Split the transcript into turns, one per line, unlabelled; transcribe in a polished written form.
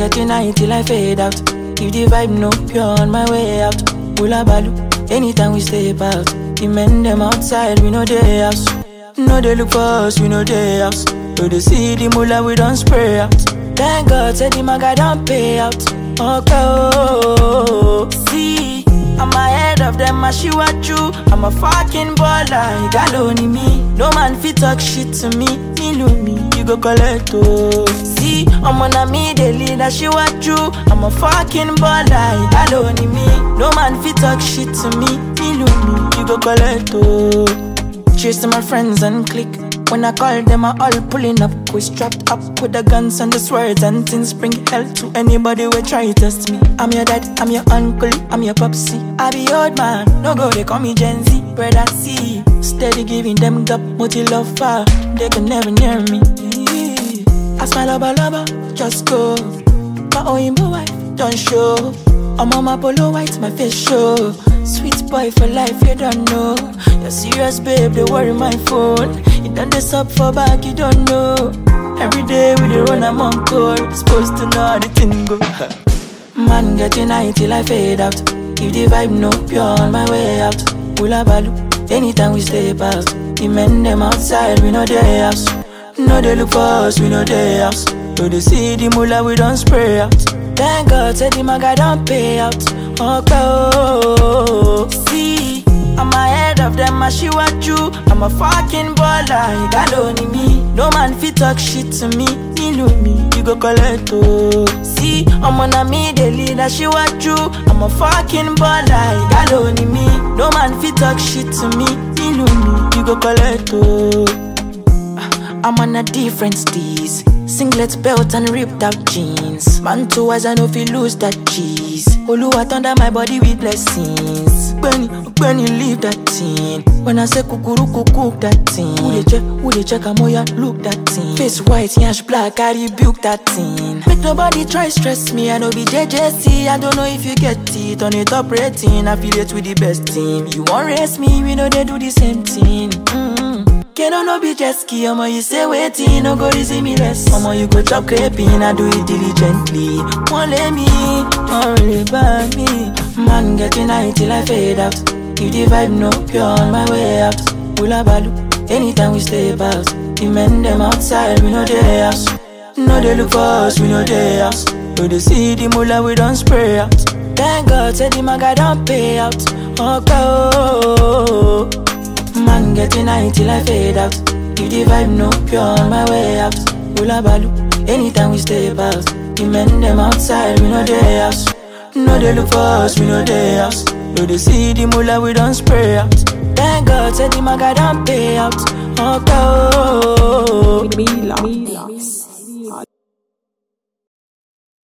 getting high till I fade out. If the vibe no pure on my way out. Hula balu, anytime we step out. The men them outside, we know they house. No they look for us, we know they house. So they see the mullah, we don't spray out. Thank God, said the maga don't pay out. Okay, see, I'm ahead of them, I she what you. I'm a fucking baller, you got only me. No man fit talk shit to me, you go collect oh. See, I'm on me, they lead, I she what you. I'm a fucking baller, you got only me. No man fit talk shit to me, you go collect oh. Chasing my friends and click. When I call them, I all pulling up. We strapped up with the guns and the swords and things. Bring hell to anybody who try to test me. I'm your dad, I'm your uncle, I'm your popsy. I be old man, no go, they call me Gen Z. Brother C, steady giving them gap, multi love far. They can never near me. Ask my lover, just go. My Oyinbo wife, don't show. I'm on my polo white, my face show. Sweet boy for life, you don't know. You're serious, babe, they worry my phone. You done this up for back, you don't know. Every day we dey run, I'm on call. Supposed to know how the thing go. Man getting high till I fade out. If the vibe no pure on my way out. Hula balu, anytime we step out. The men them outside, we know they house. No they look for us, we know they house. So they see the mullah, we don't spray out. Thank God, said the maga don't pay out. Okay, see, I'm ahead of them, I she what you. I'm a fucking baller, you got only me. No man fit talk shit to me, you go collect oh. See, I'm on me, they lead, I she what you. I'm a fucking baller, you got only me. No man fit talk shit to me, you go collect oh. I'm on a different steez. Singlet belt and ripped out jeans. Man too as I know if you lose that cheese. Oluwa under my body with blessings. When you leave that thing. When I say kukuru cook that thing. Who they check amoya look that thing. Face white, yash black, I rebuke that thing. Make nobody try stress me, I know be JJC. I don't know if you get it, on it top rating. Affiliate with the best team. You won't race me, we know they do the same thing. Can no be jet ski, omo you say waiting, no go easy me less. Omo you go chop crepin, I do it diligently. Won't let me, don't worry about me. Man getting high till I fade out. If the vibe no pure on my way out. Hula balu, anytime we step out. The men them outside, we know they house. No they look for us, we know they house. So they see the mullah, we don't spray out. Thank God, said the maga don't pay out. Okay. Man getting high till I fade out. If the vibe no pure on my way out. Hula balu, anytime we step out. The men them outside, we know they house. No they look for us, we know they house. No they see the mullah, we don't spray out. Thank God, said the maga don't pay out. Okay.
Milos.